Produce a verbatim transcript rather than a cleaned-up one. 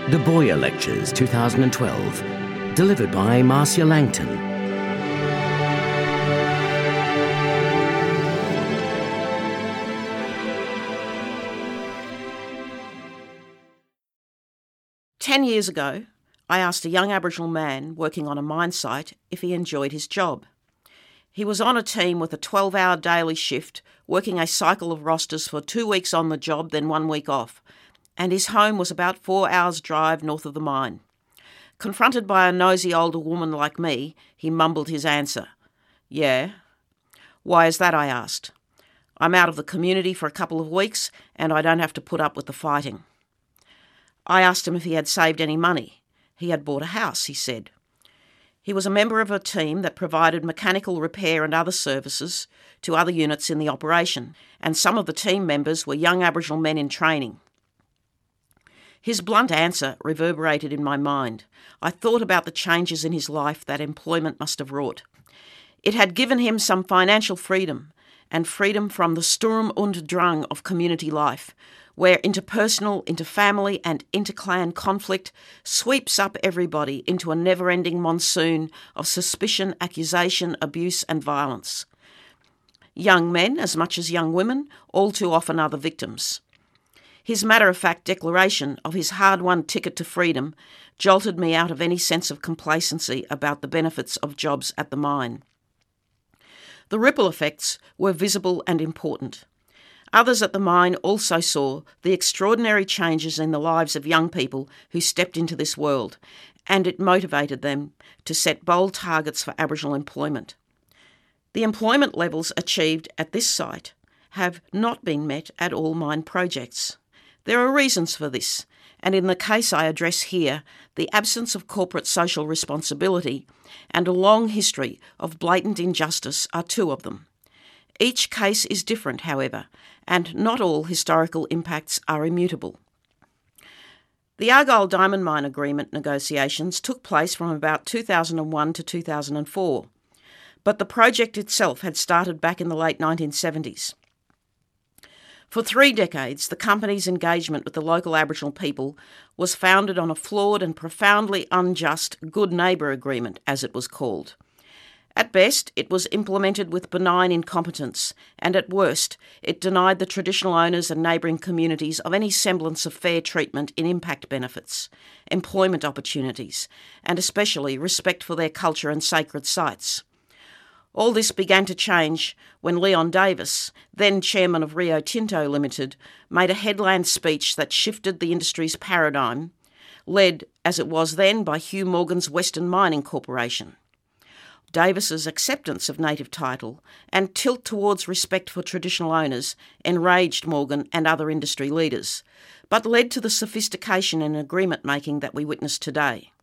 The Boyer Lectures two thousand twelve, delivered by Marcia Langton. Ten years ago, I asked a young Aboriginal man working on a mine site if he enjoyed his job. He was on a team with a twelve-hour daily shift, working a cycle of rosters for two weeks on the job, then one week off, and his home was about four hours' drive north of the mine. Confronted by a nosy older woman like me, he mumbled his answer. "Yeah." "Why is that?" I asked. "I'm out of the community for a couple of weeks and I don't have to put up with the fighting." I asked him if he had saved any money. He had bought a house, he said. He was a member of a team that provided mechanical repair and other services to other units in the operation, and some of the team members were young Aboriginal men in training. His blunt answer reverberated in my mind. I thought about the changes in his life that employment must have wrought. It had given him some financial freedom, and freedom from the Sturm und Drang of community life, where interpersonal, interfamily and interclan conflict sweeps up everybody into a never-ending monsoon of suspicion, accusation, abuse and violence. Young men, as much as young women, all too often are the victims. His matter-of-fact declaration of his hard-won ticket to freedom jolted me out of any sense of complacency about the benefits of jobs at the mine. The ripple effects were visible and important. Others at the mine also saw the extraordinary changes in the lives of young people who stepped into this world, and it motivated them to set bold targets for Aboriginal employment. The employment levels achieved at this site have not been met at all mine projects. There are reasons for this, and in the case I address here, the absence of corporate social responsibility and a long history of blatant injustice are two of them. Each case is different, however, and not all historical impacts are immutable. The Argyle Diamond Mine Agreement negotiations took place from about two thousand one to two thousand four, but the project itself had started back in the late nineteen seventies. For three decades, the company's engagement with the local Aboriginal people was founded on a flawed and profoundly unjust Good Neighbour Agreement, as it was called. At best, it was implemented with benign incompetence, and at worst, it denied the traditional owners and neighbouring communities of any semblance of fair treatment in impact benefits, employment opportunities, and especially respect for their culture and sacred sites. All this began to change when Leon Davis, then chairman of Rio Tinto Limited, made a headland speech that shifted the industry's paradigm, led, as it was then, by Hugh Morgan's Western Mining Corporation. Davis's acceptance of native title and tilt towards respect for traditional owners enraged Morgan and other industry leaders, but led to the sophistication in agreement-making that we witness today.